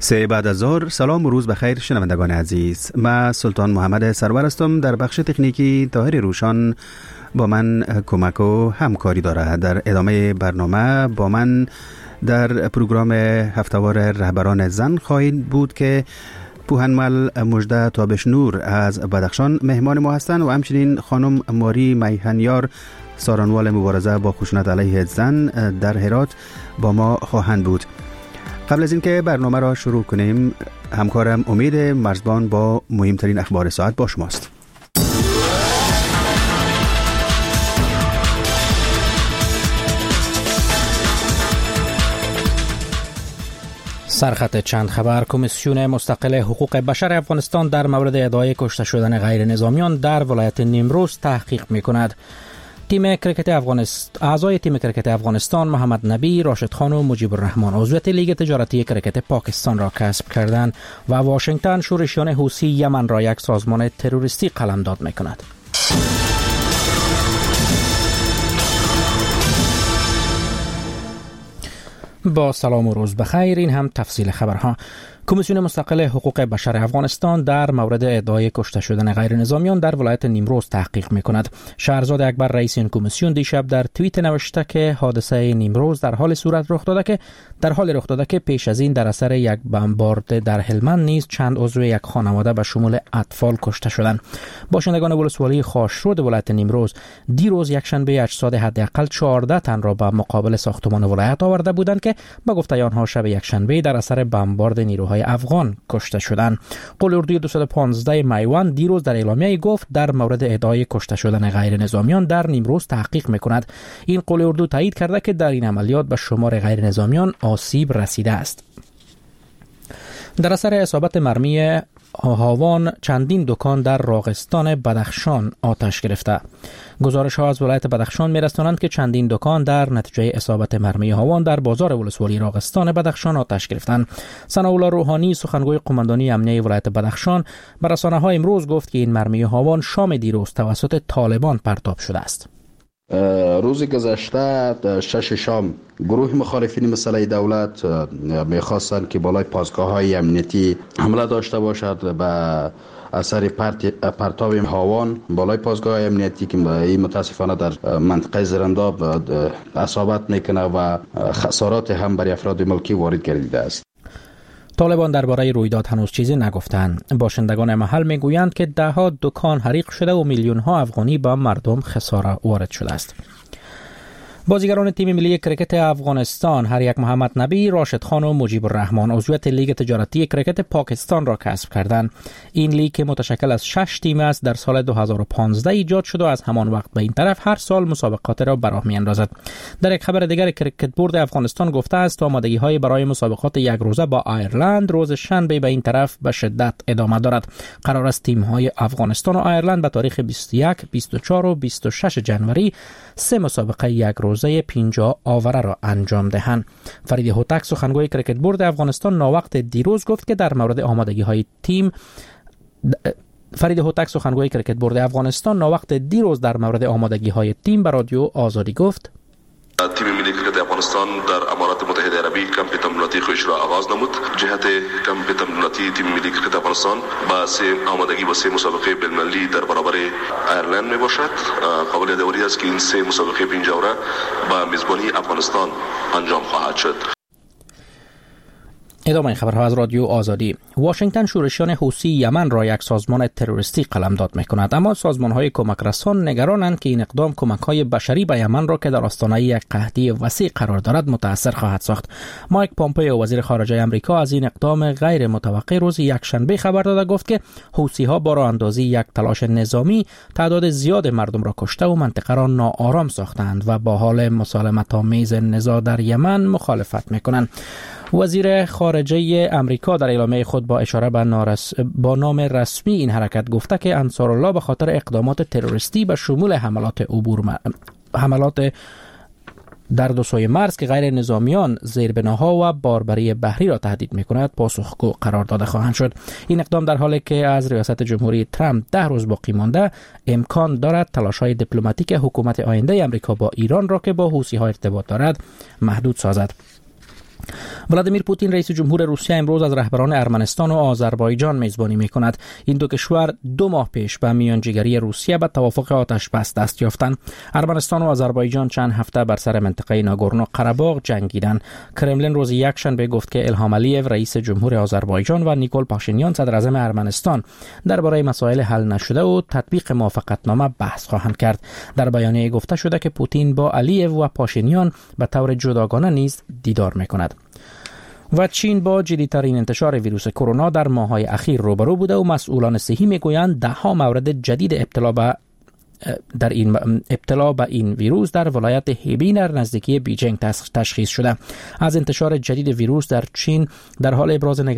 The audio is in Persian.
سه بعد از ظهر. سلام و روز بخیر شنوندگان عزیز. من سلطان محمد سرور هستم. در بخش تکنیکی طاهر روشان با من کمک و همکاری دارد. در ادامه برنامه با من در پروگرام هفتهوار رهبران زن خواهید بود که پوهنمل مژده تابش نور از بدخشان مهمان ما هستند و همچنین خانم ماری میهنیار سارانوال مبارزه با خشونت علیه زن در هرات با ما خواهند بود. قبل از اینکه برنامه را شروع کنیم، همکارم امید مرزبان با مهمترین اخبار ساعت با شماست. سرخط چند خبر. کمیسیون مستقل حقوق بشر افغانستان در مورد ادعای کشته شدن غیر نظامیان در ولایت نیمروز تحقیق می‌کند. اعضای تیم کرکت افغانستان محمد نبی، راشد خان و مجیب الرحمن عضویت لیگ تجارتی کرکت پاکستان را کسب کردند و واشنگتن شورشیان حوثی یمن را یک سازمان تروریستی قلمداد می‌کند. با سلام و روز بخیر. این هم تفصیل خبرها. کمیسیون مستقل حقوق بشر افغانستان در مورد ادعای کشته شدن غیر نظامیان در ولایت نیمروز تحقیق می‌کند. شهرزاد اکبر رئیس این کمیسیون دیشب در توییت نوشته که حادثه نیمروز در حال رخ داده که پیش از این در اثر یک بمبارد در هلمند نیز چند عضو یک خانواده به شمول اطفال کشته شدند. باشندگان ولسوالی خاشرود ولایت نیمروز دیروز یکشنبه اجساد حداقل 14 تن را به مقابل ساختمان ولایت آورده بودند که به گفته آنها شب یکشنبه در اثر بمبارد نیروهای افغان کشته شدند. قول اردوی 215 میوان دیروز در اعلامیه گفت در مورد ادعای کشته شدن غیر نظامیان در نیمروز تحقیق می‌کند. این قول اردو تایید کرده که در این عملیات به شمار غیر نظامیان آسیب رسیده است. در اثر اصابت مرمی هاوان چندین دکان در راغستان بدخشان آتش گرفته. گزارش‌ها از ولایت بدخشان می‌رسانند که چندین دکان در نتیجه اصابت مرمی هاوان در بازار ولسوالی راغستان بدخشان آتش گرفتند. ثناءالله روحانی سخنگوی قماندانی امنیه ولایت بدخشان به رسانه‌ها امروز گفت که این مرمی هاوان شام دیروز توسط طالبان پرتاب شده است. روز گذشته 6 شام گروه مخالفین مسئله دولت می‌خواستند که بالای پاسگاه‌های امنیتی حمله داشته باشد به اثر پرتاب هاوان بالای پاسگاه امنیتی که متاسفانه در منطقه زرنداب اصابت میکنه و خسارات هم برای افراد ملکی وارد گردیده است. طالبان درباره رویداد هنوز چیزی نگفتند. باشندگان محل میگویند که ده‌ها دکان حریق شده و میلیون‌ها افغانی به مردم خساره وارد شده است. بازیگران تیم ملی کرکت افغانستان هر یک محمد نبی، راشد خان و مجیب الرحمن عضویت لیگ تجارتی کرکت پاکستان را کسب کردند. این لیگ که متشکل از 6 تیم است در سال 2015 ایجاد شد و از همان وقت به این طرف هر سال مسابقات را به راه می‌اندازد. در یک خبر دیگر کرکت بورد افغانستان گفته است آمادگی‌های برای مسابقات یک روزه با ایرلند روز شنبه به این طرف به شدت ادامه دارد. قرار است تیم‌های افغانستان و ایرلند به تاریخ 21، 24 و 26 جنوری 3 مسابقه یک روزه 50 آوره را انجام دهند. فرید هوتک سخنگوی کرکت بورد افغانستان ناوقت دیروز گفت که در مورد آمادگی‌های تیم به رادیو آزادی گفت تیم ملی کرکت افغانستان در امارات متحده عربی کمپ تمریناتی خودش را آغاز نمود. جهت کمپ تمریناتی تیم ملی کرکت افغانستان با آمادگی با 3 مسابقه بین‌المللی در برابر ایرلند می باشد. قابل یادآوری است که این 3 مسابقه 5 آوره با میزبانی افغانستان انجام خواهد شد. ادامه خبرها از رادیو آزادی. واشنگتن شورشیان حوثی یمن را یک سازمان تروریستی قلمداد می‌کند، اما سازمان‌های کمک رسان نگرانند که این اقدام کمک‌های بشری به یمن را که در آستانه یک قحطی وسیع قرار دارد متأثر خواهد ساخت. مایک پامپئو وزیر خارجه آمریکا از این اقدام غیر متوقع روز یکشنبه خبر داده گفت که حوثی‌ها با راه اندازی یک تلاش نظامی تعداد زیاد مردم را کشته و منطقه را ناآرام ساختند و با حال مسالمت‌آمیز نزاع در یمن مخالفت می‌کنند. وزیر خارجه امریکا در اعلامیه خود با اشاره با نام رسمی این حرکت گفته که انصارالله به خاطر اقدامات تروریستی به شمول حملات در 2 سوی مرز که غیر نظامیان، زیربناها و باربری بحری را تهدید می‌کند پاسخگو قرار داده خواهند شد. این اقدام در حالی که از ریاست جمهوری ترامپ 10 روز باقی مانده امکان دارد تلاش‌های دیپلماتیک حکومت آینده آمریکا با ایران را که با حوثی‌ها ارتباط دارد محدود سازد. ولادیمیر پوتین رئیس جمهور روسیه امروز از رهبران ارمنستان و آذربایجان میزبانی میکند. این دو کشور 2 ماه پیش به میانجیگری روسیه به توافق آتش بس دست یافتند. ارمنستان و آذربایجان چند هفته بر سر منطقه ناگورنو قره‌باغ جنگیدند. کرملین روز یکشنبه گفت که الهام علیو رئیس جمهور آذربایجان و نیکول پاشینیان صدر اعظم ارمنستان درباره مسائل حل نشده و تطبیق موافقتنامه بحث خواهند کرد. در بیانیه گفته شده که پوتین با علیو و پاشینیان به طور جداگانه نیز دیدار میکند. و چین با جدی‌ترین انتشار ویروس کرونا در ماه‌های اخیر روبرو بوده و مسئولان صحی میگویند 10 مورد جدید ابتلا به این ویروس در ولایت هیبین در نزدیکی بیجینگ تشخیص شده. از انتشار جدید ویروس در چین در حال ابراز